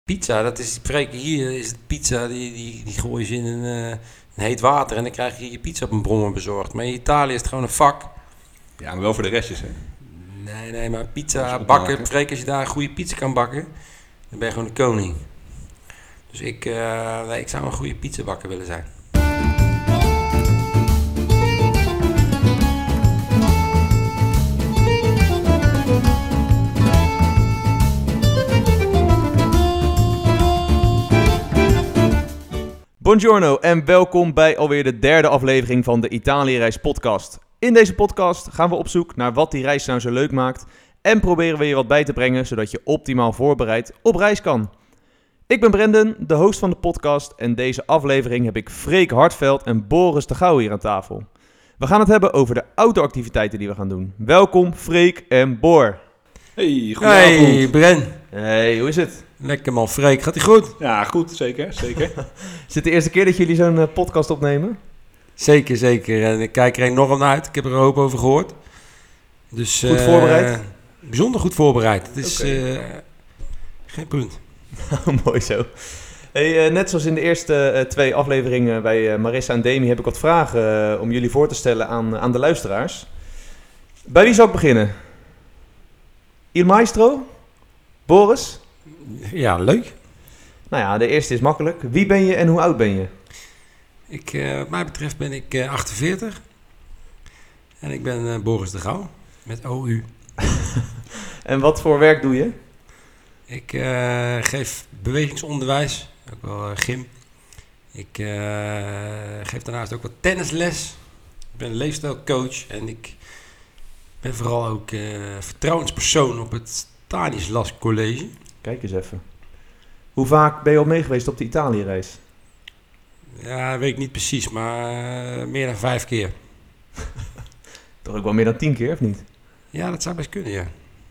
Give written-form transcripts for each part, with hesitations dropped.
Pizza, dat is hier is het pizza, die gooi je ze in een heet water en dan krijg je je pizza op een brommer bezorgd. Maar in Italië is het gewoon een vak. Ja, maar wel voor de restjes, hè? Nee, maar pizza Alles bakken, opmaken. Freek, als je daar een goede pizza kan bakken, dan ben je gewoon de koning. Dus ik zou een goede pizzabakker willen zijn. Buongiorno en welkom bij alweer de derde aflevering van de Italië-reis podcast. In deze podcast gaan we op zoek naar wat die reis nou zo leuk maakt en proberen we je wat bij te brengen zodat je optimaal voorbereid op reis kan. Ik ben Brendan, de host van de podcast en deze aflevering heb ik Freek Hartveld en Boris de Gouw hier aan tafel. We gaan het hebben over de auto-activiteiten die we gaan doen. Welkom Freek en Bor. Hey, goedenavond. Hey Bren, Hey, hoe is het? lekker man Freek, gaat ie goed? Ja, goed, zeker. Is dit de eerste keer dat jullie zo'n podcast opnemen? Zeker. En ik kijk er enorm naar uit. Ik heb er een hoop over gehoord. Dus, Goed voorbereid? Bijzonder goed voorbereid. Het is Oké. geen punt. Mooi zo. Hey, net zoals in de eerste twee afleveringen bij Marissa en Demi heb ik wat vragen om jullie voor te stellen aan de luisteraars. Bij wie zou ik beginnen? Il Maestro? Boris? Ja, leuk. Nou ja, de eerste is makkelijk. Wie ben je en hoe oud ben je? Wat mij betreft ben ik 48. En ik ben Boris de Gouw. Met OU. En wat voor werk doe je? Ik geef bewegingsonderwijs. Ook wel gym. Ik geef daarnaast ook wat tennisles. Ik ben leefstijlcoach. En ik ben vooral ook vertrouwenspersoon op het Stanislas College. Kijk eens even. Hoe vaak ben je al mee geweest op de Italië-reis? Ja, weet ik niet precies, maar meer dan 5 keer. Toch ook wel meer dan 10 keer, of niet? Ja, dat zou best kunnen, ja.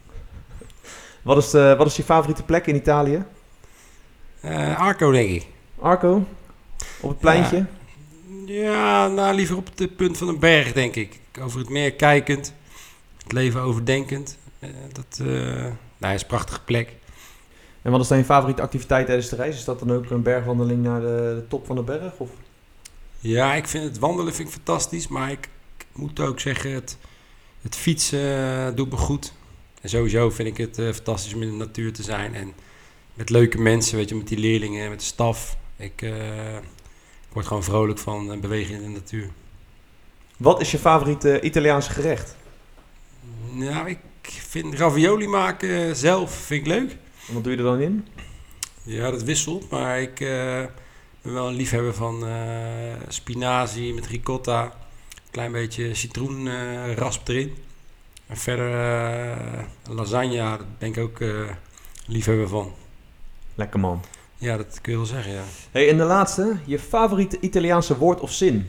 Wat is je favoriete plek in Italië? Arco, denk ik. Arco? Op het pleintje? Ja, nou liever op het punt van een berg, denk ik. Over het meer kijkend. Het leven overdenkend. Dat is een prachtige plek. En wat is dan je favoriete activiteit tijdens de reis? Is dat dan ook een bergwandeling naar de top van de berg? Of? Ja, ik vind het wandelen fantastisch. Maar ik moet ook zeggen, het fietsen doet me goed. En sowieso vind ik het fantastisch om in de natuur te zijn. En met leuke mensen, weet je, met die leerlingen, met de staf. Ik word gewoon vrolijk van bewegen in de natuur. Wat is je favoriete Italiaanse gerecht? Nou, ik vind ravioli maken zelf vind ik leuk. En wat doe je er dan in? Ja, dat wisselt. Maar ik ben wel een liefhebber van spinazie met ricotta. Klein beetje citroenrasp erin. En verder lasagne, daar ben ik ook liefhebber van. Lekker man. Ja, dat kun je wel zeggen, ja. Hey, en de laatste, je favoriete Italiaanse woord of zin?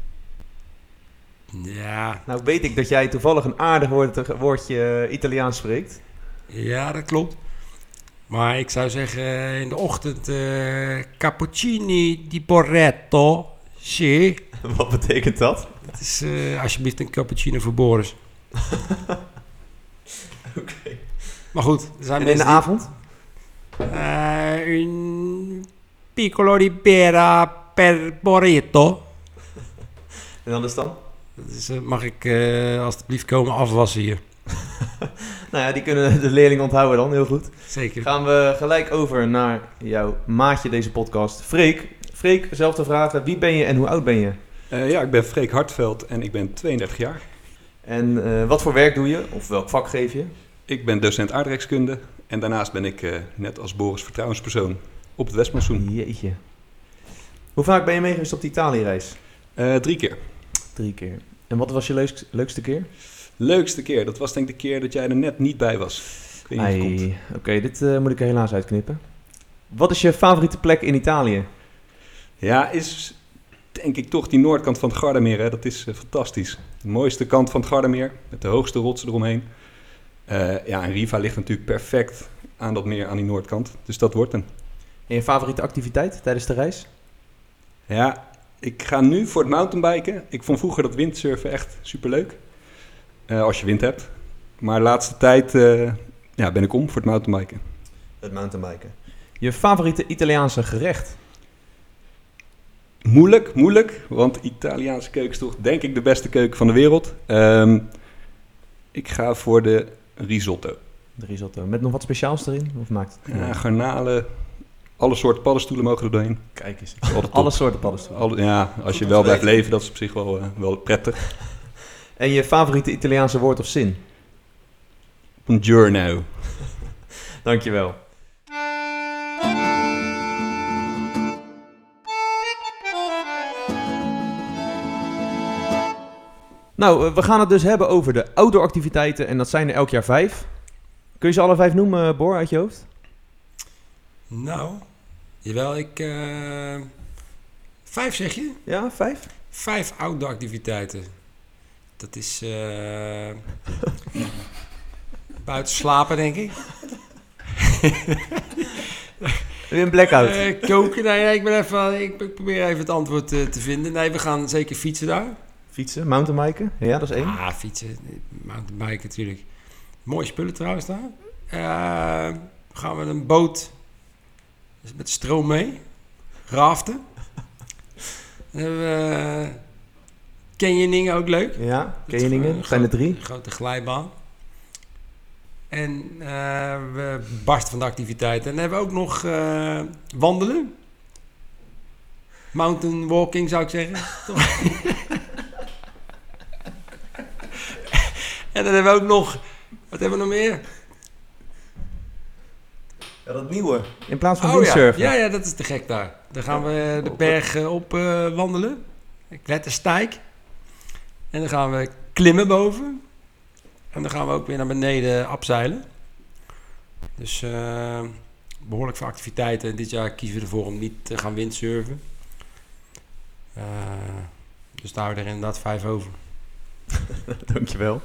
Ja, Nou weet ik dat jij toevallig een aardig woordje Italiaans spreekt. ja, dat klopt. Maar ik zou zeggen in de ochtend cappuccini di porretto. Sì. Wat betekent dat? Dat is alsjeblieft een cappuccino voor Boris. Oké. Maar goed, er zijn En in de mensen avond? un piccolo di pera per Boretto. En dan is dan? Dus mag ik alstublieft komen afwassen hier? Nou ja, die kunnen de leerlingen onthouden dan, heel goed. Zeker. Gaan we gelijk over naar jouw maatje deze podcast, Freek. Freek, zelfde vragen. Wie ben je en hoe oud ben je? Ik ben Freek Hartveld en ik ben 32 jaar. En wat voor werk doe je? Of welk vak geef je? Ik ben docent aardrijkskunde en daarnaast ben ik, net als Boris, vertrouwenspersoon op het Westmansum. Jeetje. Hoe vaak ben je mee geweest op de Italië-reis? 3 keer. 3 keer. En wat was je leukste keer? Leukste keer, dat was denk ik de keer dat jij er net niet bij was. Ik weet niet of het komt. Oké, dit moet ik er helaas uitknippen. Wat is je favoriete plek in Italië? Ja, is denk ik toch die noordkant van het Gardameer. Hè? Dat is fantastisch. De mooiste kant van het Gardameer, met de hoogste rotsen eromheen. En Riva ligt natuurlijk perfect aan dat meer, aan die noordkant. Dus dat wordt hem. En je favoriete activiteit tijdens de reis? Ja, ik ga nu voor het mountainbiken. Ik vond vroeger dat windsurfen echt superleuk. Als je wind hebt. Maar de laatste tijd ben ik om voor het mountainbiken. Het mountainbiken. Je favoriete Italiaanse gerecht? Moeilijk, want Italiaanse keuken is toch denk ik de beste keuken van de wereld. Ik ga voor de risotto. De risotto. Met nog wat speciaals erin? Of maakt het? Ja, garnalen, alle soorten paddenstoelen mogen er doorheen. Kijk eens. Altijd top. Alle soorten paddenstoelen. Ja, als je wel blijft leven, dat is op zich wel prettig. En je favoriete Italiaanse woord of zin? Buongiorno. Dankjewel. Nou, we gaan het dus hebben over de outdoor-activiteiten en dat zijn er elk jaar 5. Kun je ze alle 5 noemen, Bor, uit je hoofd? Nou, jawel, 5 zeg je? Ja, 5? 5 outdoor activiteiten. Dat is buiten slapen, denk ik. Weer een blackout. Koken, nee, ik probeer even het antwoord te vinden. Nee, we gaan zeker fietsen daar. Fietsen, mountainbiken. Ja, dat is 1. Ah, fietsen, mountainbiken natuurlijk. Mooie spullen trouwens daar. Gaan we een boot met stroom mee. Raften. Dan hebben we canyoning ook leuk. Ja, canyoningen. Zijn er 3. Een grote glijbaan. En we barsten van de activiteiten. En dan hebben we ook nog wandelen. Mountain walking zou ik zeggen. En dan hebben we ook nog... Wat hebben we nog meer? Ja, dat nieuwe. In plaats van windsurfen. Ja, dat is te gek daar. Dan gaan we de berg op wandelen. Klettersteig. En dan gaan we klimmen boven. En dan gaan we ook weer naar beneden abzeilen. Dus behoorlijk veel activiteiten. Dit jaar kiezen we ervoor om niet te gaan windsurfen. Dus daar houden we er inderdaad 5 over. Dankjewel.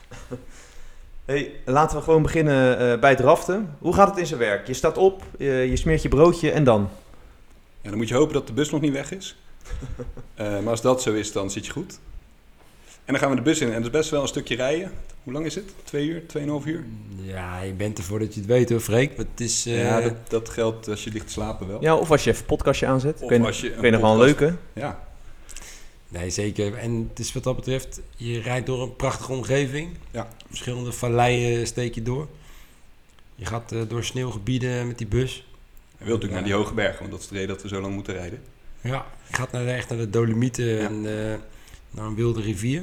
Hey, laten we gewoon beginnen bij het raften. Hoe gaat het in zijn werk? Je staat op, je smeert je broodje en dan? Ja, dan moet je hopen dat de bus nog niet weg is. Maar als dat zo is, dan zit je goed. En dan gaan we de bus in. En dat is best wel een stukje rijden. Hoe lang is het? 2 uur? 2,5 uur? Ja, je bent ervoor dat je het weet hoor, Freek. Het is, ja, dat geldt als je ligt te slapen wel. Ja, of als je even een podcastje aanzet. Of Kun als je je nog wel een leuke? Ja. Nee, zeker. En het is wat dat betreft, je rijdt door een prachtige omgeving. Ja. Verschillende valleien steek je door. Je gaat door sneeuwgebieden met die bus. Je wilt natuurlijk naar die hoge bergen, want dat is de reden dat we zo lang moeten rijden. Ja, je gaat echt naar de Dolomieten en naar een wilde rivier.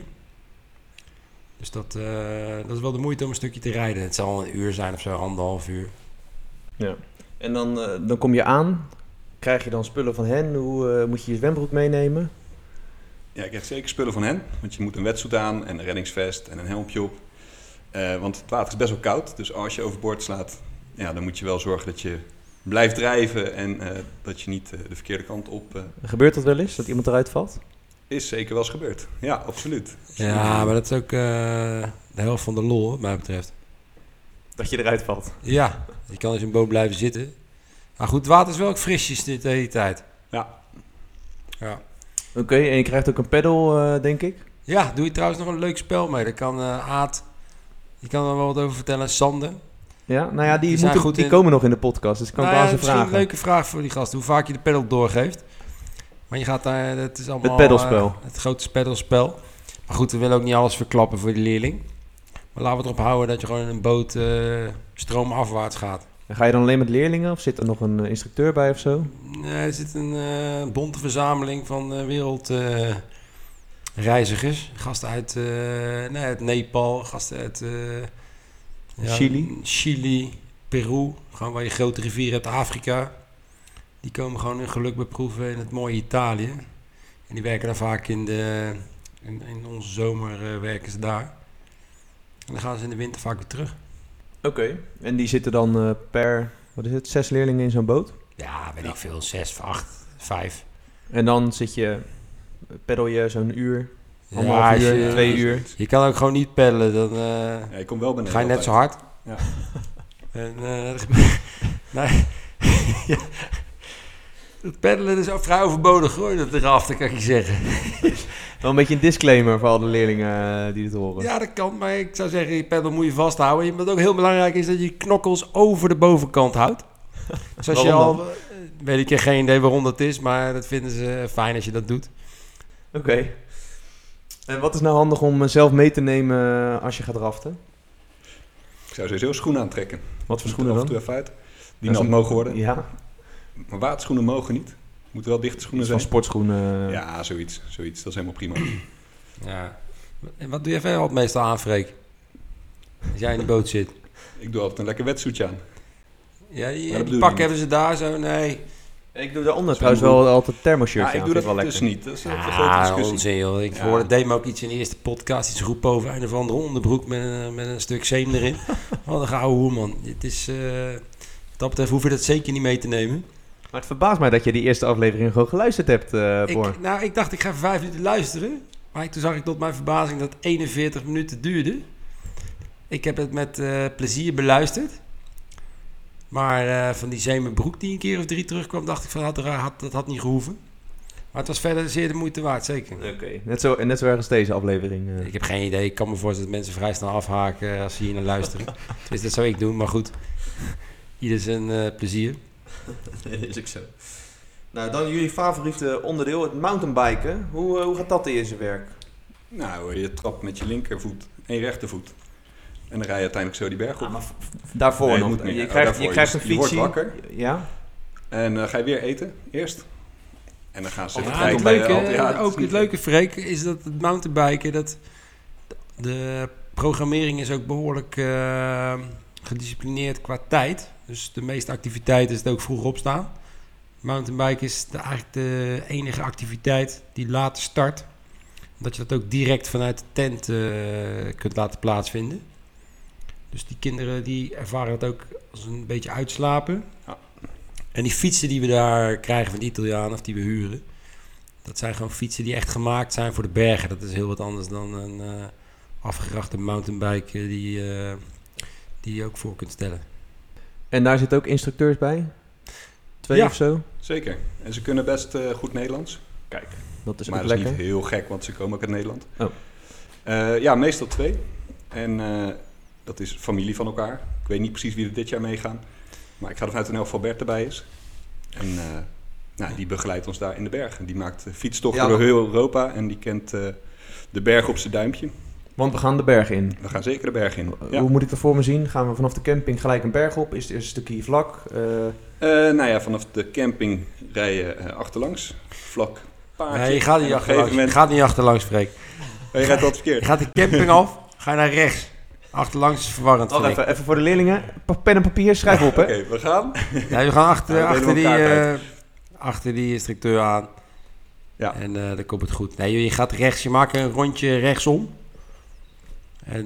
Dus dat is wel de moeite om een stukje te rijden. Het zal een uur zijn of zo, 1,5 uur. Ja. En dan kom je aan. Krijg je dan spullen van hen? Hoe moet je je zwembroek meenemen? Ja, ik krijg zeker spullen van hen. Want je moet een wetsuit aan en een reddingsvest en een helmpje op. Want het water is best wel koud. Dus als je overboord slaat, ja, dan moet je wel zorgen dat je blijft drijven. En dat je niet de verkeerde kant op... Gebeurt dat wel eens, dat iemand eruit valt? Is zeker wel eens gebeurd. Ja, absoluut. Ja, maar dat is ook de helft van de lol, wat mij betreft. Dat je eruit valt? Ja, je kan in zo'n boot blijven zitten. Maar goed, het water is wel ook frisjes de hele tijd. Ja. Oké, en je krijgt ook een pedal, denk ik? Ja, doe je trouwens nog een leuk spel mee. Daar kan Aad, die kan er wel wat over vertellen. Sander. Ja, nou ja, die die komen nog in de podcast, dus ik kan nou het ja, aan ze vragen. Een leuke vraag voor die gasten. Hoe vaak je de pedal doorgeeft. Maar je gaat daar, het is allemaal... Het pedalspel. Het grote pedalspel. Maar goed, we willen ook niet alles verklappen voor de leerling. Maar laten we erop houden dat je gewoon in een boot stroomafwaarts gaat. En ga je dan alleen met leerlingen of zit er nog een instructeur bij of zo? Nee, er zit een bonte verzameling van wereldreizigers. Gasten uit Nepal, gasten uit Chili, Peru. Gewoon waar je grote rivieren hebt, Afrika. Die komen gewoon hun geluk beproeven in het mooie Italië. En die werken dan vaak in onze zomer werken ze daar. En dan gaan ze in de winter vaak weer terug. Oké. En die zitten dan per, 6 leerlingen in zo'n boot? Ja, weet ik veel, 6, 8, 5. En dan peddel je zo'n uur, Ja, 1,5 uur, 2 uur. Je kan ook gewoon niet peddelen, dan Ja, je komt wel beneden ga je net altijd. zo hard. Ja. En, nee. Ja. Het peddelen is ook vrij overbodig hoor, dat eraf, kan ik je zeggen. Wel een beetje een disclaimer voor al de leerlingen die dit horen. Ja, dat kan, maar ik zou zeggen, je peddel moet je vasthouden. Wat ook heel belangrijk is dat je knokkels over de bovenkant houdt. Dus als je Waarom al... weet ik geen idee waarom dat is, maar dat vinden ze fijn als je dat doet. Oké. En wat is nou handig om zelf mee te nemen als je gaat raften? Ik zou sowieso schoenen aantrekken. Wat voor schoenen Af en dan? toe even uit. Die Dat is nat mogen worden. Ja, Maar waterschoenen mogen niet. Moeten wel dichte schoenen iets van zijn. sportschoenen. Ja, zoiets. Dat is helemaal prima. Ja. En wat doe je verder altijd meestal aan, Freek? Als jij in de boot zit. Ik doe altijd een lekker wetsuitje aan. Ja, Maar dat die bedoel pak ik hebben ze daar zo, nee. Ik doe daaronder trouwens wel altijd een thermoshirtje Ja, ik aan. doe Vind dat wel dus lekker. niet. Dat is een grote discussie. Onzin joh. Ik Ja. hoorde, deed me ook iets in de eerste podcast, iets roepen over een of andere onderbroek met een stuk zeem erin. Wat een gouden hoer, man. Het is, wat dat betreft hoef je dat zeker niet mee te nemen. Maar het verbaast mij dat je die eerste aflevering gewoon geluisterd hebt, Boor. Ik dacht, ik ga even 5 minuten luisteren. Maar toen zag ik tot mijn verbazing dat het 41 minuten duurde. Ik heb het met plezier beluisterd. Maar van die zeemerbroek die een keer of 3 terugkwam, dacht ik van dat had niet gehoeven. Maar het was verder zeer de moeite waard, zeker. Oké. Net zo erg als deze aflevering. Ik heb geen idee. Ik kan me voorstellen dat mensen vrij snel afhaken als ze hier naar luisteren. Dus dat zou ik doen, maar goed. Ieder zijn plezier. Is ook zo. Nou, dan jullie favoriete onderdeel, het mountainbiken. Hoe gaat dat in zijn werk? Nou, je trapt met je linkervoet en je rechtervoet. En dan rij je uiteindelijk zo die berg op. Daarvoor Nee, nog. moet meer. Je Oh, krijgt, daarvoor. je krijgt een Je wordt fietsie. wakker. Ja? En dan ga je weer eten, eerst. En dan gaan ze Ja, even het kijken bij je leuke, hand. Ja, het is ook niet het leuke, Freek, is dat het mountainbiken, dat de programmering is ook behoorlijk gedisciplineerd qua tijd. Dus de meeste activiteiten is het ook vroeg opstaan. Mountainbiken is eigenlijk de enige activiteit die later start. Omdat je dat ook direct vanuit de tent kunt laten plaatsvinden. Dus die kinderen die ervaren het ook als een beetje uitslapen. Ja. En die fietsen die we daar krijgen van de Italianen of die we huren, dat zijn gewoon fietsen die echt gemaakt zijn voor de bergen. Dat is heel wat anders dan een afgerachte mountainbike die je ook voor kunt stellen. En daar zitten ook instructeurs bij? 2 Ja. of zo? Zeker. En ze kunnen best goed Nederlands. Kijk, Dat is maar ook dat is lekker. niet heel gek, want ze komen ook uit Nederland. Oh. Ja, meestal 2. En dat is familie van elkaar. Ik weet niet precies wie er dit jaar meegaan. Maar ik ga ervan uit dat in elk geval Bert erbij is. En die begeleidt ons daar in de bergen. Die maakt fietstochten Ja, door heel Europa. En die kent de berg op zijn duimpje. Want we gaan de bergen in. We gaan zeker de berg in. Ja. Hoe moet ik dat voor me zien? Gaan we vanaf de camping gelijk een berg op? Is het eerst een stukje vlak? Vanaf de camping rij je achterlangs. Vlak paardje. Nee, je gaat En niet op een gegeven achterlangs. Je moment... gaat niet achterlangs, Freek. Oh, je gaat wat verkeerd. Je gaat de camping af, ga je naar rechts. Achterlangs is verwarrend, Wacht vind ik. even voor de leerlingen. Pen en papier, schrijf op hè. Oké, we gaan. Nee, we gaan Ja, achter die instructeur aan. Ja. En dan komt het goed. Nee, je gaat rechts, je maakt een rondje rechtsom. En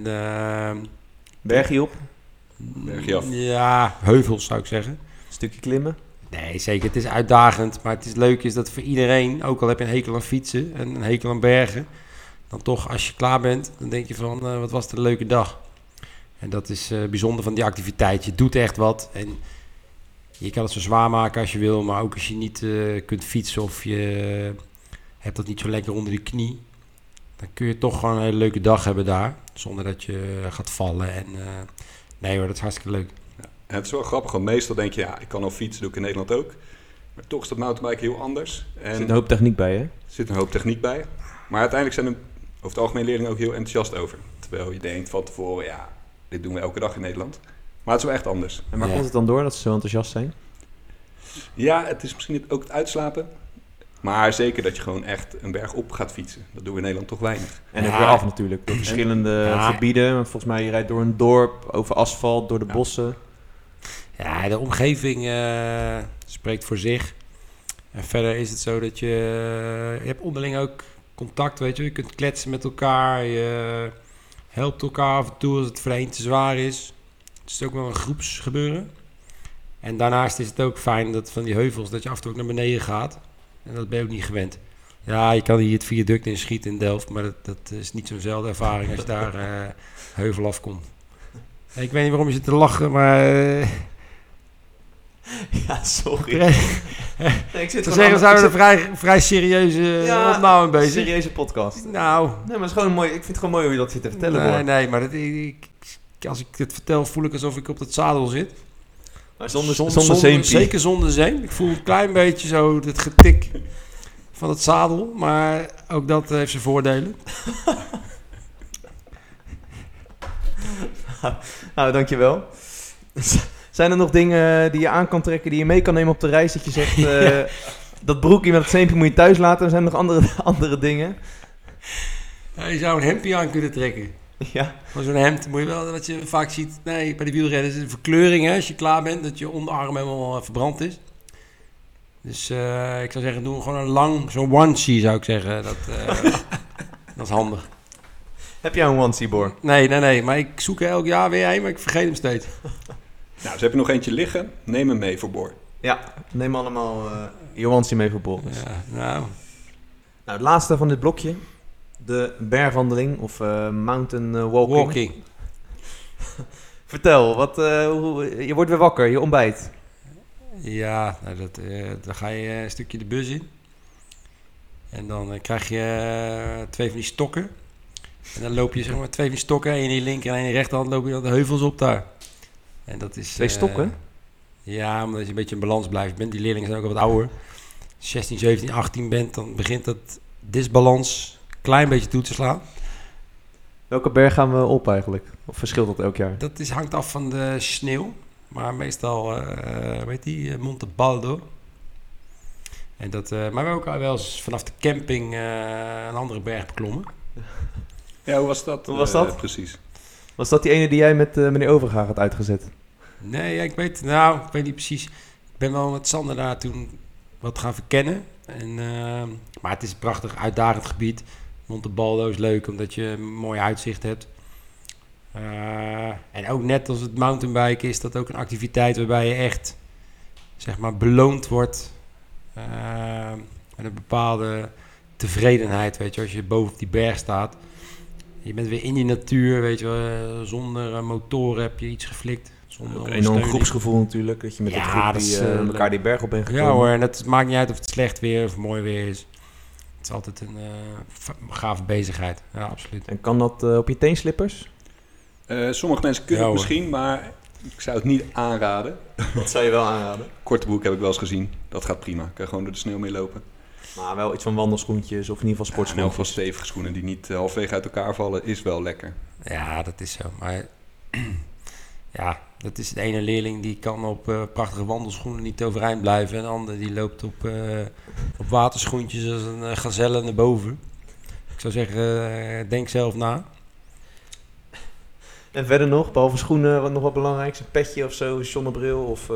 Bergje op, Bergje af. ja, heuvels zou ik zeggen. stukje klimmen. Nee, zeker. Het is uitdagend. Maar het is leuk is dat voor iedereen, ook al heb je een hekel aan fietsen en een hekel aan bergen, dan toch als je klaar bent, dan denk je van wat was het een leuke dag. En dat is bijzonder van die activiteit. Je doet echt wat en je kan het zo zwaar maken als je wil, maar ook als je niet kunt fietsen of je hebt dat niet zo lekker onder de knie, dan kun je toch gewoon een hele leuke dag hebben daar, zonder dat je gaat vallen. En nee hoor, dat is hartstikke leuk. En het is wel grappig, want meestal denk je, ja, ik kan al fietsen, doe ik in Nederland ook. Maar toch is dat mountainbiken heel anders. En Er zit een hoop techniek bij hè. er zit een hoop techniek bij. Maar uiteindelijk zijn er over het algemeen leerlingen ook heel enthousiast over. Terwijl je denkt van tevoren, ja, dit doen we elke dag in Nederland. Maar het is wel echt anders. En waar Ja. komt het dan door dat ze zo enthousiast zijn? Ja, het is misschien ook het uitslapen. Maar zeker dat je gewoon echt een berg op gaat fietsen. Dat doen we in Nederland toch weinig. En Ja. ook weer af natuurlijk, door verschillende Ja. gebieden. Volgens mij je rijdt door een dorp, over asfalt, door de Ja. bossen. Ja, de omgeving spreekt voor zich. En verder is het zo dat je hebt onderling ook contact, weet je. Je kunt kletsen met elkaar, je helpt elkaar af en toe als het voor de een te zwaar is. Het is ook wel een groepsgebeuren. En daarnaast is het ook fijn dat van die heuvels, dat je af en toe ook naar beneden gaat. En dat ben je ook niet gewend. Ja, je kan hier het viaduct in schieten in Delft, maar dat is niet zo'nzelfde ervaring als je daar heuvel afkomt. Ik weet niet waarom je zit te lachen, maar... Ja, sorry. Ik zit Te zeggen zijn we een vrij serieuze opname bezig. serieuze podcast. Nou, Nee, maar het is gewoon mooi. Ik vind het gewoon mooi hoe je dat zit te vertellen. hoor. nee, maar als ik het vertel voel ik alsof ik op dat zadel zit. Maar zonder zeempie. Zeker zonder zeem. Ik voel een klein beetje zo het getik van het zadel. Maar ook dat heeft zijn voordelen. Nou, dankjewel. Zijn er nog dingen die je aan kan trekken, die je mee kan nemen op de reis? Dat je zegt, dat broekje met het zeempje moet je thuis laten. Er zijn nog andere dingen. Ja, je zou een hemdje aan kunnen trekken. Ja. Maar zo'n hemd moet je wel, wat je vaak ziet, bij de wielrennen is een verkleuring, hè, als je klaar bent, dat je onderarm helemaal verbrand is. Dus ik zou zeggen, doe gewoon een lang, zo'n onesie zou ik zeggen. Dat is handig. Heb jij een onesie, Bor? Nee, maar ik zoek er elk jaar weer een, maar ik vergeet hem steeds. Nou, dus heb je nog eentje liggen, neem hem mee voor Bor. Ja, neem allemaal je onesie mee voor Bor. Ja, nou, het laatste van dit blokje. De bergwandeling of mountain walking. Vertel, je wordt weer wakker, je ontbijt. Ja, nou dan ga je een stukje de bus in. En dan krijg je 2 van die stokken. En dan loop je zeg maar 2 van die stokken, één in je linker en één in je rechterhand, loop je dan de heuvels op daar. En dat is 2 stokken? Ja, omdat je een beetje in balans blijft. Die leerlingen zijn ook al wat ouder. Als je 16, 17, 18 bent, dan begint dat disbalans klein beetje toe te slaan. Welke berg gaan we op eigenlijk? Of verschilt dat elk jaar? Dat hangt af van de sneeuw. Maar meestal, Monte Baldo. En maar we hebben ook al wel eens vanaf de camping een andere berg beklommen. Ja, hoe was dat? Hoe was dat? Precies. Was dat die ene die jij met meneer Overgaag had uitgezet? Nee, ik weet niet precies. Ik ben wel met Sander daar toen wat gaan verkennen. Maar het is een prachtig uitdagend gebied. Monte Baldo is leuk omdat je een mooi uitzicht hebt. En ook net als het mountainbiken is dat ook een activiteit waarbij je echt zeg maar beloond wordt met een bepaalde tevredenheid, weet je, als je boven op die berg staat. Je bent weer in die natuur, weet je wel, zonder motoren heb je iets geflikt. Zonder een enorm groepsgevoel natuurlijk, dat je met de groep elkaar die berg op bent gekomen. Ja hoor, en het maakt niet uit of het slecht weer of mooi weer is. Het is altijd een gave bezigheid, ja, absoluut. En kan dat op je teenslippers? Sommige mensen kunnen het misschien, maar ik zou het niet aanraden. Wat zou je wel aanraden? Korte broek heb ik wel eens gezien. Dat gaat prima. Kan je gewoon door de sneeuw mee lopen. Maar wel iets van wandelschoentjes of in ieder geval sportschoentjes. In elk geval stevige schoenen die niet halfwege uit elkaar vallen, is wel lekker. Ja, dat is zo. Maar ja, dat is de ene leerling die kan op prachtige wandelschoenen niet overeind blijven. En de andere die loopt op waterschoentjes als een gazelle naar boven. Ik zou zeggen, denk zelf na. En verder nog, behalve schoenen, wat nog wat belangrijk? Een petje of zo, zonnebril of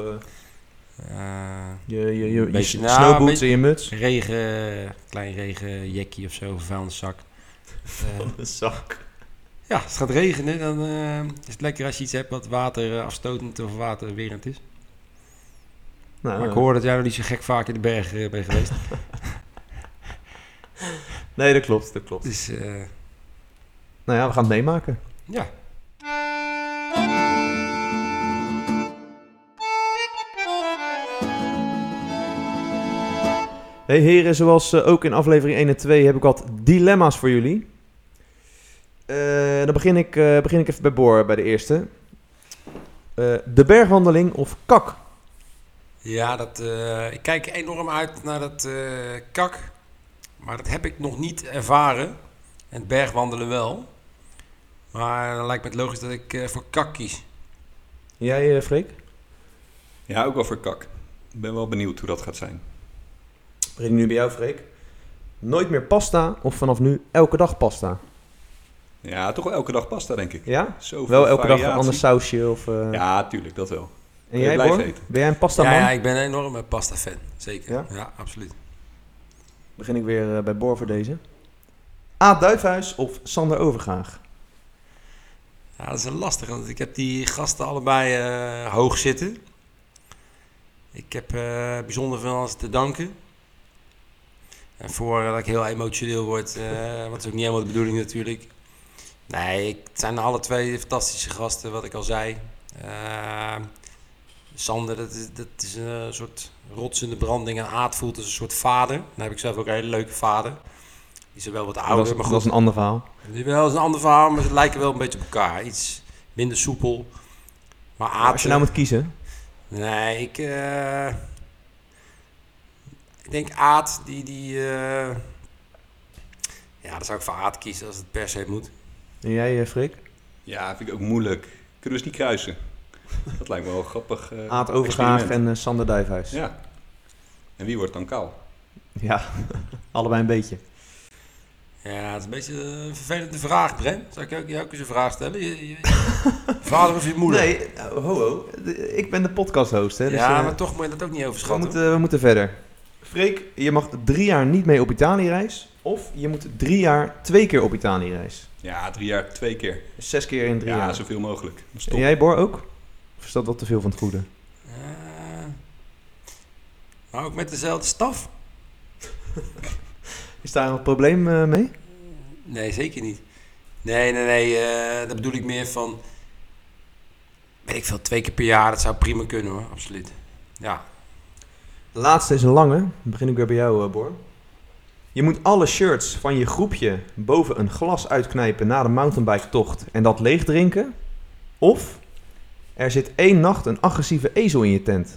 je snowboots en je muts? Klein regenjekkie of zo, vuilniszak. Een zak. Ja, als het gaat regenen, dan is het lekker als je iets hebt wat waterafstotend of waterwerend is. Nou, maar ik hoor dat jij nog niet zo gek vaak in de berg bent geweest. Nee, dat klopt. Dus, nou ja, we gaan het meemaken. Ja. Hey heren, zoals ook in aflevering 1 en 2 heb ik wat dilemma's voor jullie. Dan begin ik even bij Bor, bij de eerste. De bergwandeling of kak? Ja, ik kijk enorm uit naar dat kak. Maar dat heb ik nog niet ervaren. En het bergwandelen wel. Maar dan lijkt me het logisch dat ik voor kak kies. Jij, Freek? Ja, ook wel voor kak. Ik ben wel benieuwd hoe dat gaat zijn. Begin nu bij jou, Freek. Nooit meer pasta of vanaf nu elke dag pasta? Ja, toch wel elke dag pasta, denk ik. Ja? Zoveel wel elke variatie. dag een ander sausje? Of, Ja, tuurlijk, dat wel. En jij, Bor? Ben jij een pasta man? Ja, ik ben een enorme pasta fan. Zeker. Ja? Ja, absoluut. Begin ik weer bij Bor voor deze. Aad Duifhuis of Sander Overgaag? Ja, dat is een lastige, want ik heb die gasten allebei hoog zitten. Ik heb bijzonder veel aan ze te danken. En voordat ik heel emotioneel word, wat is ook niet helemaal de bedoeling natuurlijk. Nee, het zijn alle twee fantastische gasten, wat ik al zei. Sander, dat is een soort rots in de branding. En Aad voelt als een soort vader. Dan heb ik zelf ook een hele leuke vader. Die is wel wat ouder, maar goed. Dat is een ander verhaal. Die wel is een ander verhaal, maar ze lijken wel een beetje op elkaar. Iets minder soepel. Maar Aad, als je nou moet kiezen? Nee, ik denk Aad, ja, dan zou ik voor Aad kiezen als het per se moet. En jij, Freek? Ja, vind ik ook moeilijk. Kunnen we eens niet kruisen? Dat lijkt me wel grappig. Aad Overgaag experiment. en Sander Dijkhuis. Ja. En wie wordt dan kaal? Ja, allebei een beetje. Ja, het is een beetje een vervelende vraag, Bren. Zou ik jou ook eens een vraag stellen? Je vader of je moeder? Nee, ho. Ik ben de podcast-host, hè. Dus, Ja, maar toch moet je dat ook niet overschatten. we moeten verder. Freek, je mag 3 jaar niet mee op Italië-reis. Of je moet 3 jaar 2 keer op Italië-reis. Ja, 3 jaar 2 keer. 6 keer in 3 Ja, jaar. zoveel mogelijk. Dat is En top. jij, Bor, ook? Of is dat wat te veel van het goede? Maar ook met dezelfde staf? Is daar een probleem mee? Nee, zeker niet. Nee. Dat bedoel ik meer van... Weet ik veel, 2 keer per jaar. Dat zou prima kunnen hoor, absoluut. Ja. De laatste is een lange. Dan begin ik weer bij jou, Bor. Je moet alle shirts van je groepje boven een glas uitknijpen na de mountainbike-tocht en dat leeg drinken. Of er zit 1 nacht een agressieve ezel in je tent.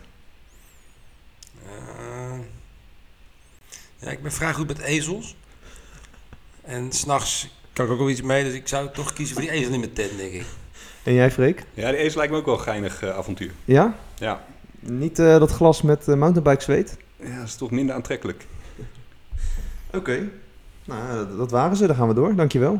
Ja, ik ben vrij goed met ezels. En s'nachts kan ik ook wel iets mee, dus ik zou toch kiezen voor die ezel in mijn tent, denk ik. En jij, Freek? Ja, die ezel lijkt me ook wel een geinig avontuur. Ja? Ja. Niet dat glas met mountainbike zweet? Ja, dat is toch minder aantrekkelijk. Oké. Nou, dat waren ze. Dan gaan we door. Dankjewel.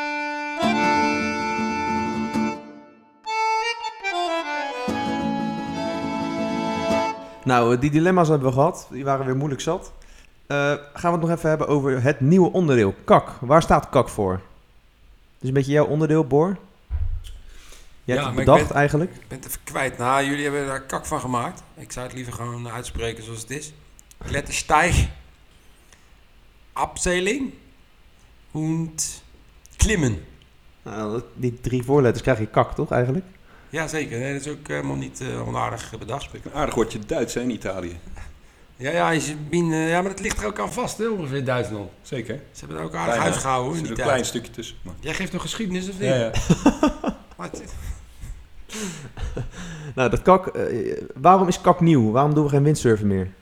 Nou, die dilemma's hebben we gehad. Die waren weer moeilijk zat. Gaan we het nog even hebben over het nieuwe onderdeel, KAK. Waar staat KAK voor? Het is een beetje jouw onderdeel, Bor. Jij hebt het maar bedacht eigenlijk. Ik ben het even kwijt. Nou, jullie hebben daar kak van gemaakt. Ik zou het liever gewoon uitspreken zoals het is. Klettersteig. Abseiling. Und klimmen. Nou, die 3 voorletters krijg je KAK, toch eigenlijk? Jazeker, nee, dat is ook helemaal niet onaardig bedacht. Een aardig woordje Duits hè, in Italië. Ja, maar dat ligt er ook aan vast, hè, ongeveer in Duitsland. Zeker. Ze hebben er ook aardig huis gehouden Er in zit die een klein tijd. stukje tussen. Maar... Jij geeft nog geschiedenis of niet? Ja. Wat? Nou, dat KAK... waarom is KAK nieuw? Waarom doen we geen windsurfen meer?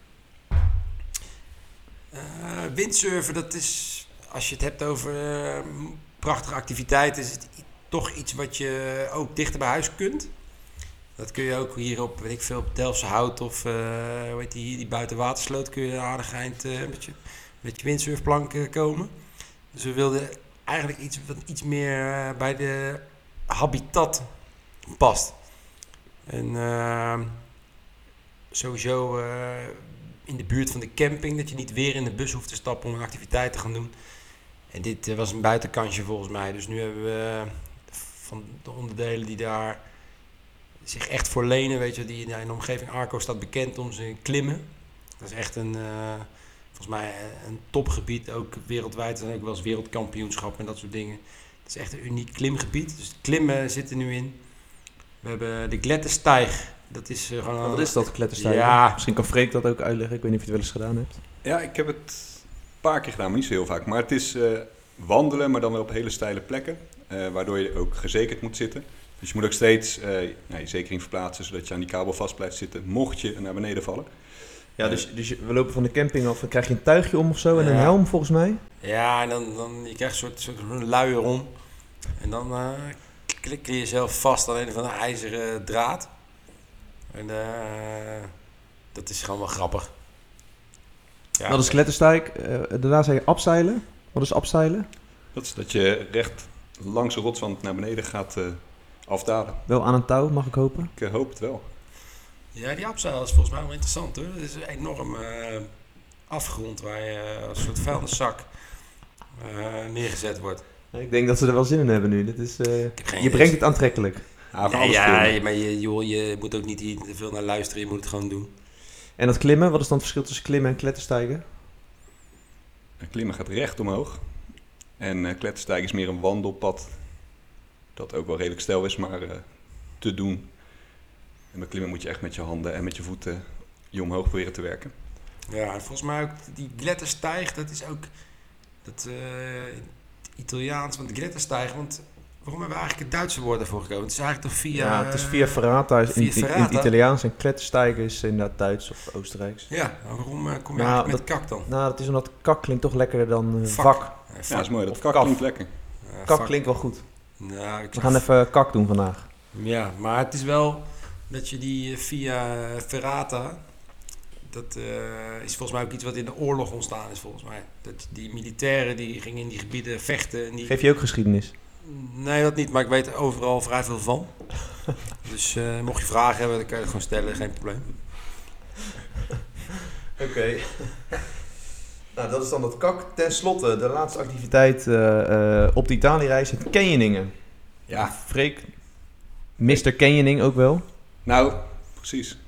Windsurfen, dat is, als je het hebt over prachtige activiteiten, is het toch iets wat je ook dichter bij huis kunt. Dat kun je ook hier op, weet ik veel, op Delftse Hout of hoe heet die buitenwatersloot kun je aardig eind met je windsurfplank komen. Dus we wilden eigenlijk iets wat iets meer bij de habitat past. En sowieso in de buurt van de camping, dat je niet weer in de bus hoeft te stappen om een activiteit te gaan doen. En dit was een buitenkansje volgens mij. Dus nu hebben we van de onderdelen die daar zich echt voor lenen, weet je, die in de omgeving Arco staat bekend om zijn klimmen. Dat is echt volgens mij een topgebied, ook wereldwijd. Er zijn ook wel eens wereldkampioenschappen en dat soort dingen. Het is echt een uniek klimgebied. Dus klimmen zit er nu in. We hebben de Klettersteig. Dat is gewoon... Wat is dat, kletterstijgen? Ja. Misschien kan Freek dat ook uitleggen. Ik weet niet of je het wel eens gedaan hebt. Ja, ik heb het een paar keer gedaan, maar niet zo heel vaak. Maar het is wandelen, maar dan wel op hele steile plekken. Waardoor je ook gezekerd moet zitten. Dus je moet ook steeds je zekering verplaatsen, zodat je aan die kabel vast blijft zitten, mocht je naar beneden vallen. Ja, dus we lopen van de camping af. Dan krijg je een tuigje om of zo en een Ja. helm volgens mij. Ja, en dan je krijgt een soort luier om. En dan klik je jezelf vast aan een van de ijzeren draad. En dat is gewoon wel grappig. Ja, Dat is kletterstijk. Daarna zei je abseilen. Wat is abseilen? Dat is dat je recht langs de rotswand naar beneden gaat afdalen. Wel aan een touw, mag ik hopen. Ik hoop het wel. Ja, die abseil is volgens mij wel interessant hoor. Het is een enorm afgrond waar je als een soort vuilniszak neergezet wordt. Ik denk dat ze er wel zin in hebben nu. Dit is, heb geen je idee. brengt het aantrekkelijk. Ja, van Nee, alles ja, filmen. maar je moet ook niet hier te veel naar luisteren. Je moet het gewoon doen. En dat klimmen, wat is dan het verschil tussen klimmen en kletterstijgen? Klimmen gaat recht omhoog. En kletterstijgen is meer een wandelpad. Dat ook wel redelijk steil is, maar te doen. En bij klimmen moet je echt met je handen en met je voeten je omhoog proberen te werken. Ja, en volgens mij ook die Klettersteig, dat is ook Italiaans, want de Klettersteig, want Waarom hebben we eigenlijk het Duitse woord ervoor gekomen? Het is eigenlijk toch via... Ja, het is via Ferrata, via in het Italiaans. En Klettersteiger is inderdaad Duits of Oostenrijks. Ja, waarom kom je eigenlijk met kak dan? Nou, dat is omdat kak klinkt toch lekkerder dan vak. vak. Ja, dat is mooi. Dat kak kaf. klinkt lekker. Kak klinkt wel goed. Nou, We gaan even kak doen vandaag. Ja, maar het is wel dat je die via Ferrata... Dat is volgens mij ook iets wat in de oorlog ontstaan is, volgens mij. Dat die militairen die gingen in die gebieden vechten. En die... Geef je ook geschiedenis? Nee, dat niet, maar ik weet er overal vrij veel van. Dus mocht je vragen hebben, dan kan je het gewoon stellen, geen probleem. Oké. Nou, dat is dan dat kak. Ten slotte, de laatste activiteit op de Italië-reis, het canyoningen. Ja. Freek, Mr. Canyoning ook wel. Nou, precies.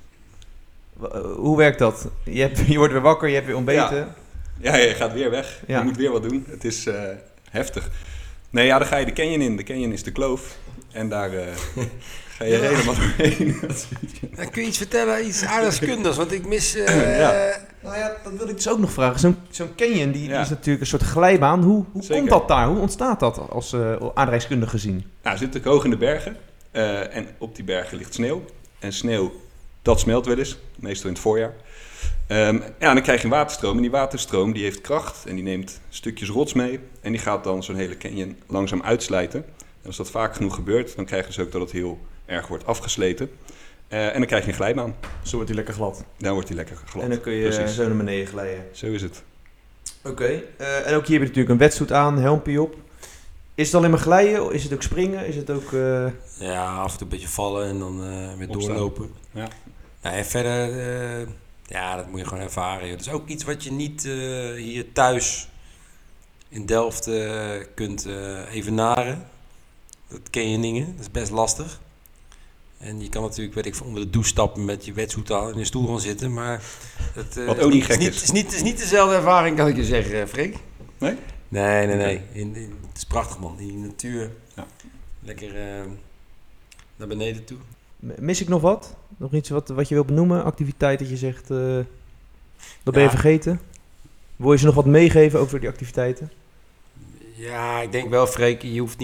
Hoe werkt dat? Je wordt weer wakker, je hebt weer ontbeten. Ja, je gaat weer weg. Ja. Je moet weer wat doen. Het is heftig. Nee, ja, dan ga je de canyon in. De canyon is de kloof. En daar ga je helemaal doorheen. Dan kun je iets vertellen, iets aardrijkskundigs, want ik mis... Nou ja, dat wil ik dus ook nog vragen. Zo'n canyon, die Ja. is natuurlijk een soort glijbaan. Hoe Zeker. komt dat daar? Hoe ontstaat dat als aardrijkskundig gezien? Nou, we zitten natuurlijk hoog in de bergen. En op die bergen ligt sneeuw. En sneeuw, dat smelt wel eens. Meestal in het voorjaar. Ja, dan krijg je een waterstroom. En die waterstroom die heeft kracht. En die neemt stukjes rots mee. En die gaat dan zo'n hele canyon langzaam uitslijten. En als dat vaak genoeg gebeurt, dan krijg je dus ook dat het heel erg wordt afgesleten. En dan krijg je een glijbaan. Zo wordt hij lekker glad. Dan wordt die lekker glad. En dan kun je Precies. zo naar beneden glijden. Zo is het. Oké. En ook hier heb je natuurlijk een wetsuit aan, helmpje op. Is het alleen maar glijden? Is het ook springen? Is het ook... Ja, af en toe een beetje vallen en dan weer Opstaan. doorlopen. Ja. Nou, en verder, ja, dat moet je gewoon ervaren. joh. Dat is ook iets wat je niet hier thuis in Delft kunt evenaren. Dat canyoningen, dat is best lastig. En je kan natuurlijk, weet ik veel, onder de douche stappen met je wetsuit aan en in een stoel gaan zitten. Maar dat, Wat ook niet gek Het is niet dezelfde ervaring, kan ik je zeggen, Freek. Nee? Nee. Oké. Het is prachtig, man. In de natuur. Ja. Lekker naar beneden toe. Mis ik nog wat? Nog iets wat je wil benoemen? Activiteit dat je zegt, dat ben je Ja. vergeten? Wil je ze nog wat meegeven over die activiteiten? Ja, ik denk wel, Freek, je hoeft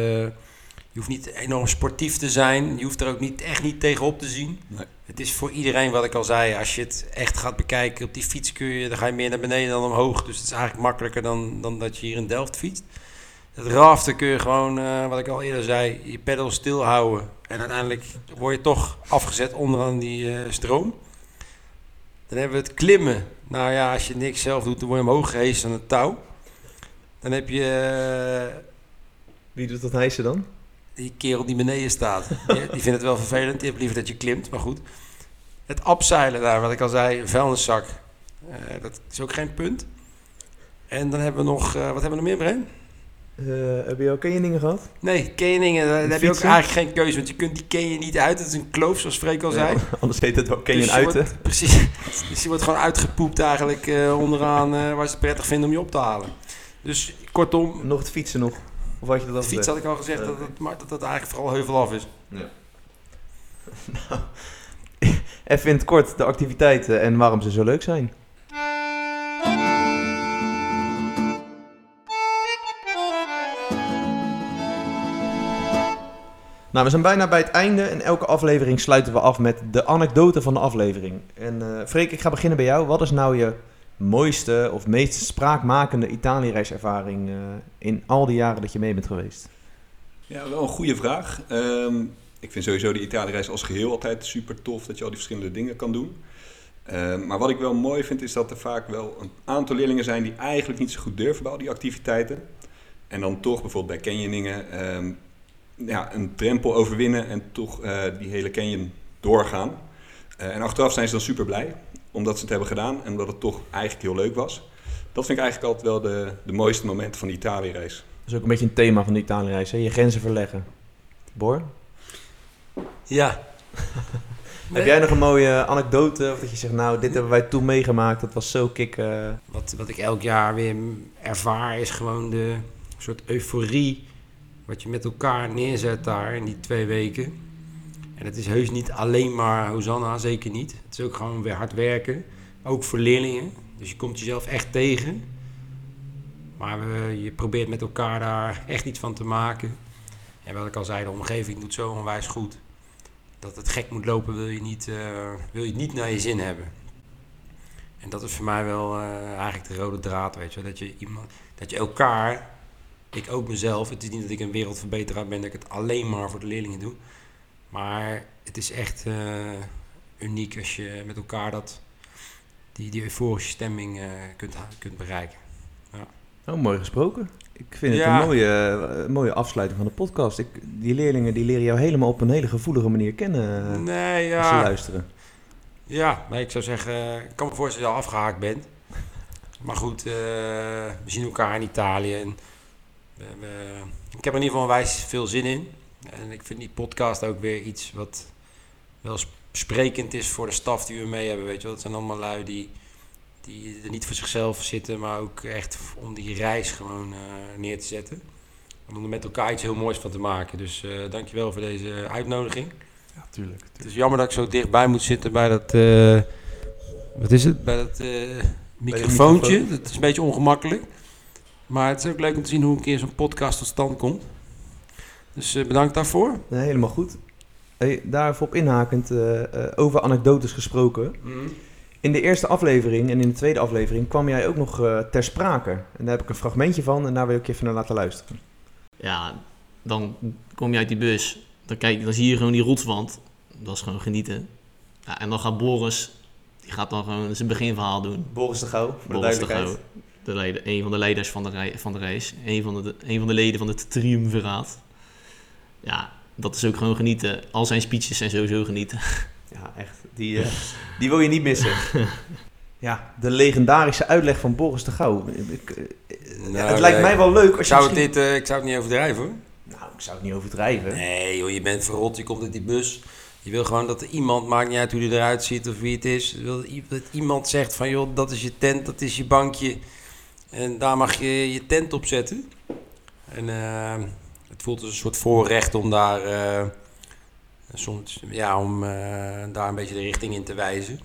niet enorm sportief te zijn. Je hoeft er ook echt niet tegenop te zien. Nee. Het is voor iedereen, wat ik al zei, als je het echt gaat bekijken, op die fiets dan ga je meer naar beneden dan omhoog. Dus het is eigenlijk makkelijker dan dat je hier in Delft fietst. Het raften kun je gewoon, wat ik al eerder zei, je pedal stilhouden. En uiteindelijk word je toch afgezet onderaan die stroom. Dan hebben we het klimmen. Nou ja, als je niks zelf doet, dan word je omhoog gehezen aan een touw. Dan heb je Wie doet dat hijsen dan? die kerel die beneden staat. Die vindt het wel vervelend. Die heeft liever dat je klimt, maar goed. Het abseilen daar, wat ik al zei, een vuilniszak. Dat is ook geen punt. En dan hebben we nog... wat hebben we nog meer, Bren? Heb je ook canyoningen gehad? Nee, canyoningen. Daar heb je ook Fietsen? eigenlijk geen keuze. Want je kunt die canyon niet uit. Het is een kloof, zoals Freek al zei. Ja, anders heet het wel canyon Dus je uiten. wordt- Precies. Dus je wordt gewoon uitgepoept eigenlijk onderaan waar ze het prettig vinden om je op te halen. Dus kortom, Nog het fietsen nog? Of had je dat al de fiets had ik al gezegd dat het eigenlijk vooral heuvelaf is. Even in het kort de activiteiten en waarom ze zo leuk zijn. Nou, we zijn bijna bij het einde en elke aflevering sluiten we af met de anekdote van de aflevering. En Freek, ik ga beginnen bij jou. Wat is nou je mooiste of meest spraakmakende Italië-reiservaring in al die jaren dat je mee bent geweest? Ja, wel een goede vraag. Ik vind sowieso de Italië-reis als geheel altijd super tof, dat je al die verschillende dingen kan doen. Maar wat ik wel mooi vind, is dat er vaak wel een aantal leerlingen zijn die eigenlijk niet zo goed durven bij al die activiteiten. En dan toch bijvoorbeeld bij canyoningen een drempel overwinnen en toch die hele canyon doorgaan. En achteraf zijn ze dan super blij, omdat ze het hebben gedaan en omdat het toch eigenlijk heel leuk was. Dat vind ik eigenlijk altijd wel de mooiste momenten van de Italië-reis. Dat is ook een beetje een thema van de Italië-reis, hè? Je grenzen verleggen. Boor? Ja. Heb jij nog een mooie anekdote? Of dat je zegt, nou, dit hebben wij toen meegemaakt. Dat was zo kick. Wat ik elk jaar weer ervaar is gewoon de soort euforie wat je met elkaar neerzet daar in die 2 weken. En het is heus niet alleen maar Hosanna, zeker niet. Het is ook gewoon weer hard werken. Ook voor leerlingen. Dus je komt jezelf echt tegen. Maar je probeert met elkaar daar echt iets van te maken. En wat ik al zei, de omgeving doet zo onwijs goed. Dat het gek moet lopen, wil je het niet naar je zin hebben. En dat is voor mij wel eigenlijk de rode draad, weet je. Dat je elkaar, ik ook mezelf, het is niet dat ik een wereldverbeteraar ben, dat ik het alleen maar voor de leerlingen doe. Maar het is echt uniek als je met elkaar die euforische stemming kunt bereiken. Ja. Oh, mooi gesproken. Ik vind het een mooie afsluiting van de podcast. Die leerlingen die leren jou helemaal op een hele gevoelige manier kennen als ze luisteren. Ja, maar ik zou zeggen, ik kan me voorstellen dat je al afgehaakt bent. Maar goed, we zien elkaar in Italië. En ik heb er in ieder geval onwijs veel zin in. En ik vind die podcast ook weer iets wat wel sprekend is voor de staf die we mee hebben. Weet je wel. Het zijn allemaal lui die er niet voor zichzelf zitten, maar ook echt om die reis gewoon neer te zetten. Om er met elkaar iets heel moois van te maken. Dus dankjewel voor deze uitnodiging. Ja, tuurlijk. Het is jammer dat ik zo dichtbij moet zitten bij dat... wat is het? Bij dat microfoontje. Dat is een beetje ongemakkelijk. Maar het is ook leuk om te zien hoe een keer zo'n podcast tot stand komt. Dus bedankt daarvoor. Nee, helemaal goed. Hey, daarvoor op inhakend, over anekdotes gesproken. Mm. In de eerste aflevering en in de tweede aflevering kwam jij ook nog ter sprake. En daar heb ik een fragmentje van en daar wil ik je even naar laten luisteren. Ja, dan kom je uit die bus. Dan zie je gewoon die rotswand. Dat is gewoon genieten. Ja, en dan gaat Boris, die gaat dan gewoon zijn beginverhaal doen. Boris de Gouw, voor de Boris de duidelijkheid. Gouw, een van de leiders van de reis. Een van de leden van het triumviraat. Ja, dat is ook gewoon genieten. Al zijn speeches zijn sowieso genieten. Ja, echt. Die wil je niet missen. Ja, de legendarische uitleg van Boris de Gouw. Het lijkt mij wel leuk als je Ik zou het niet overdrijven, hoor. Nou, ik zou het niet overdrijven. Nee, joh, je bent verrot, je komt uit die bus. Je wil gewoon dat er iemand, maakt niet uit hoe die eruit ziet of wie het is. Je wil dat iemand zegt van, joh, dat is je tent, dat is je bankje. En daar mag je je tent op zetten. En het voelt als een soort voorrecht om daar... daar een beetje de richting in te wijzen.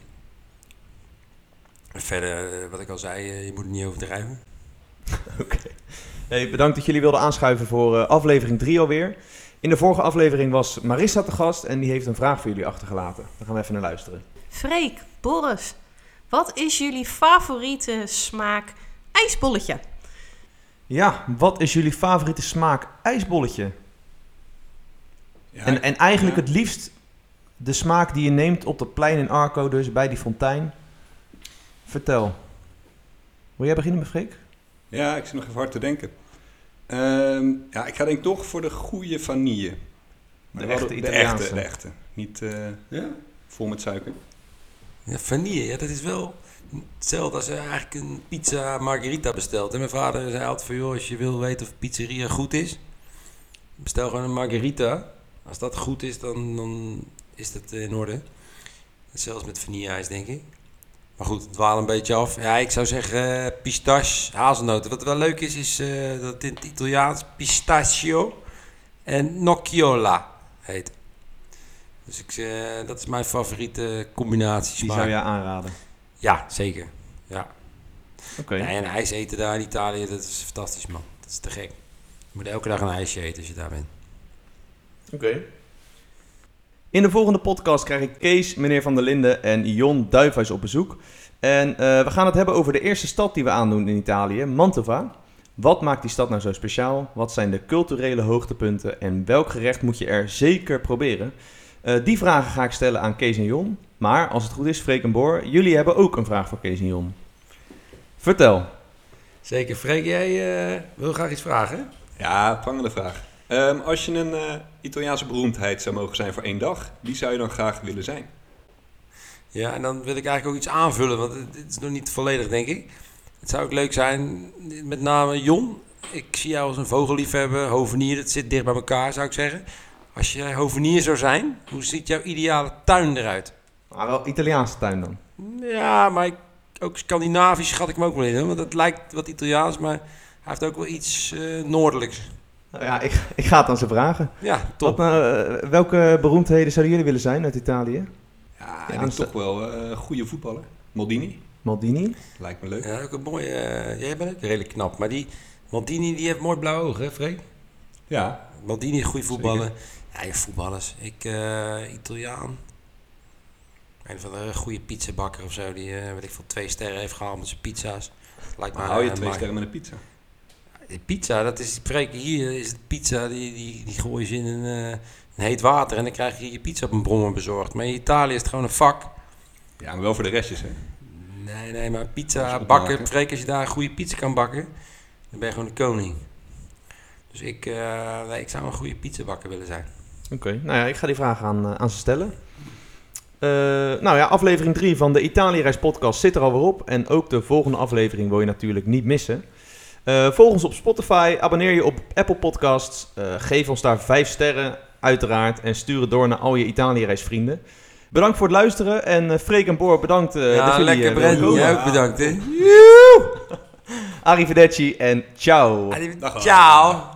En verder, wat ik al zei, je moet het niet overdrijven. Oké. Hey, bedankt dat jullie wilden aanschuiven voor aflevering 3 alweer. In de vorige aflevering was Marissa te gast en die heeft een vraag voor jullie achtergelaten. Daar gaan we even naar luisteren. Freek, Boris, wat is jullie favoriete smaak ijsbolletje? Ja, wat is jullie favoriete smaak ijsbolletje? Ja, En eigenlijk het liefst de smaak die je neemt op dat plein in Arco, dus bij die fontein. Vertel. Wil jij beginnen met Freek? Ja, ik zit nog even hard te denken. Ik ga denk ik toch voor de goede vanille. De echte Italiaanse. De echte. Niet vol met suiker. Ja, vanille, ja, dat is wel hetzelfde als je eigenlijk een pizza margherita bestelt. En mijn vader zei altijd van, joh, als je wil weten of pizzeria goed is, bestel gewoon een margherita. Als dat goed is, dan is dat in orde. Zelfs met vanilleijs, denk ik. Maar goed, het dwaalt een beetje af. Ja, ik zou zeggen pistache, hazelnoten. Wat wel leuk is dat het in het Italiaans pistachio en nocciola heet. Dus dat is mijn favoriete combinatie. Die zou jij aanraden? Ja, zeker. Ja. Oké. Ja, en ijs eten daar in Italië, dat is fantastisch, man. Dat is te gek. Je moet elke dag een ijsje eten als je daar bent. Oké. In de volgende podcast krijg ik Kees, meneer Van der Linden en Jon Duifhuis op bezoek. En we gaan het hebben over de eerste stad die we aandoen in Italië, Mantova. Wat maakt die stad nou zo speciaal? Wat zijn de culturele hoogtepunten? En welk gerecht moet je er zeker proberen? Die vragen ga ik stellen aan Kees en Jon. Maar als het goed is, Freek en Boor, jullie hebben ook een vraag voor Kees en Jon. Vertel. Zeker. Freek, jij wil graag iets vragen? Ja, prangende vraag. Als je een Italiaanse beroemdheid zou mogen zijn voor 1 dag, wie zou je dan graag willen zijn? Ja, en dan wil ik eigenlijk ook iets aanvullen, want het is nog niet volledig, denk ik. Het zou ook leuk zijn, met name Jon. Ik zie jou als een vogelliefhebber, hovenier, dat zit dicht bij elkaar, zou ik zeggen. Als jij hovenier zou zijn, hoe ziet jouw ideale tuin eruit? Maar wel Italiaanse tuin dan. Ja, maar ook Scandinavisch schat ik hem ook wel in, hè? Want het lijkt wat Italiaans, maar hij heeft ook wel iets noordelijks. Nou ja, ik ga het aan ze vragen. Ja, top. Welke beroemdheden zouden jullie willen zijn uit Italië? Ja, ik denk toch wel een goede voetballer. Maldini. Maldini? Lijkt me leuk. Ja, ook een mooie... jij bent ook redelijk knap, maar die Maldini die heeft mooi blauwe ogen, hè, Freek? Ja. Maldini, goede voetballer. Ja, voetballers. Italiaan. Een van de goede pizzabakker of zo. Die, weet ik veel, 2 sterren heeft gehaald met zijn pizza's. Lijkt Maar hou je 2 sterren met een pizza? De pizza, dat is... Hier is het pizza, die gooi je in een heet water. En dan krijg je je pizza op een brommer bezorgd. Maar in Italië is het gewoon een vak. Ja, maar wel voor de restjes, hè? Nee, maar pizza Als bakken, Freek, als je daar een goede pizza kan bakken, dan ben je gewoon de koning. Dus ik zou een goede pizzabakker willen zijn. Oké, nou ja, ik ga die vraag aan ze stellen. Nou ja, aflevering 3 van de Italië-reis podcast zit er alweer op. En ook de volgende aflevering wil je natuurlijk niet missen. Volg ons op Spotify, abonneer je op Apple Podcasts. Geef ons daar 5 sterren, uiteraard. En stuur het door naar al je Italië-reisvrienden. Bedankt voor het luisteren. En Freek en Boor, bedankt. Ja, lekker Brent. Jij ook bedankt, hè. Arrivederci en ciao. Ciao.